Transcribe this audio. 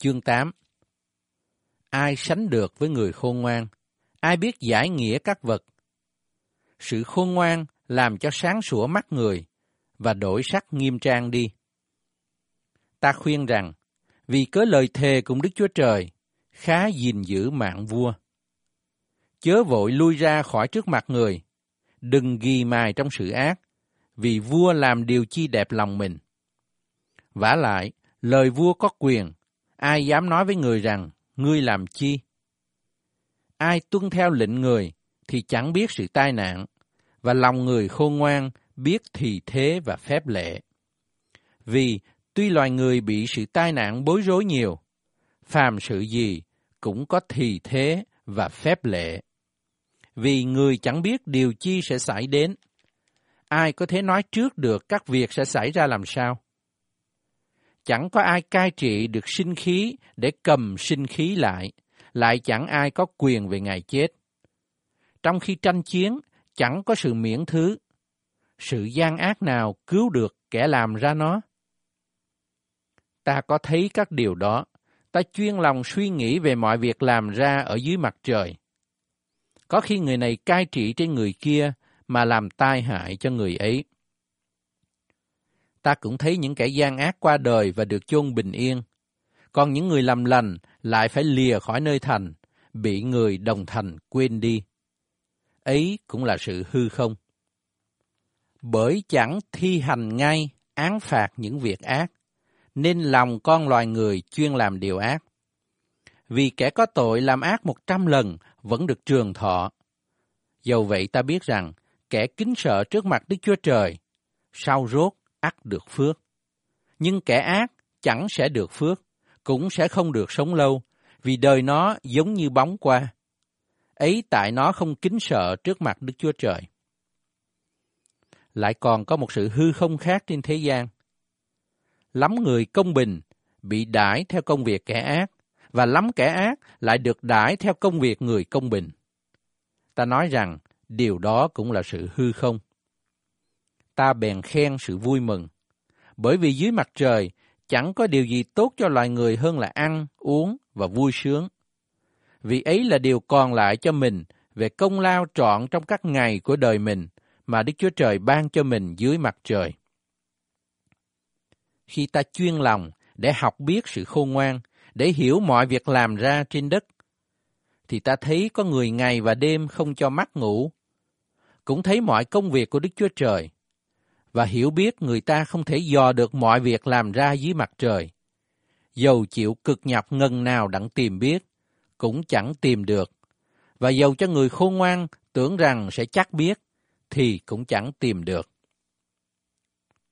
Chương 8. Ai sánh được với người khôn ngoan? Ai biết giải nghĩa các vật? Sự khôn ngoan làm cho sáng sủa mắt người và đổi sắc nghiêm trang đi. Ta khuyên rằng, vì cớ lời thề cùng Đức Chúa Trời, khá gìn giữ mạng vua. Chớ vội lui ra khỏi trước mặt người, đừng ghi mài trong sự ác, vì vua làm điều chi đẹp lòng mình. Vả lại, lời vua có quyền, ai dám nói với người rằng, ngươi làm chi? Ai tuân theo lệnh người thì chẳng biết sự tai nạn, và lòng người khôn ngoan biết thì thế và phép lệ. Vì tuy loài người bị sự tai nạn bối rối nhiều, phàm sự gì cũng có thì thế và phép lệ. Vì người chẳng biết điều chi sẽ xảy đến, ai có thể nói trước được các việc sẽ xảy ra làm sao? Chẳng có ai cai trị được sinh khí để cầm sinh khí lại chẳng ai có quyền về ngày chết. Trong khi tranh chiến, chẳng có sự miễn thứ. Sự gian ác nào cứu được kẻ làm ra nó? Ta có thấy các điều đó, ta chuyên lòng suy nghĩ về mọi việc làm ra ở dưới mặt trời. Có khi người này cai trị trên người kia mà làm tai hại cho người ấy. Ta cũng thấy những kẻ gian ác qua đời và được chôn bình yên, còn những người làm lành lại phải lìa khỏi nơi thành, bị người đồng thành quên đi. Ấy cũng là sự hư không. Bởi chẳng thi hành ngay án phạt những việc ác, nên lòng con loài người chuyên làm điều ác. Vì kẻ có tội làm ác 100 lần vẫn được trường thọ. Dầu vậy ta biết rằng, kẻ kính sợ trước mặt Đức Chúa Trời, sau rốt ắt được phước. Nhưng kẻ ác chẳng sẽ được phước, cũng sẽ không được sống lâu, vì đời nó giống như bóng qua. Ấy tại nó không kính sợ trước mặt Đức Chúa Trời. Lại còn có một sự hư không khác trên thế gian. Lắm người công bình bị đãi theo công việc kẻ ác, và lắm kẻ ác lại được đãi theo công việc người công bình. Ta nói rằng điều đó cũng là sự hư không. Ta bèn khen sự vui mừng, bởi vì dưới mặt trời chẳng có điều gì tốt cho loài người hơn là ăn, uống và vui sướng. Vì ấy là điều còn lại cho mình về công lao trọn trong các ngày của đời mình mà Đức Chúa Trời ban cho mình dưới mặt trời. Khi ta chuyên lòng để học biết sự khôn ngoan, để hiểu mọi việc làm ra trên đất, thì ta thấy có người ngày và đêm không cho mắt ngủ, cũng thấy mọi công việc của Đức Chúa Trời, và hiểu biết người ta không thể dò được mọi việc làm ra dưới mặt trời. Dầu chịu cực nhọc ngần nào đặng tìm biết, cũng chẳng tìm được, và dầu cho người khôn ngoan tưởng rằng sẽ chắc biết, thì cũng chẳng tìm được.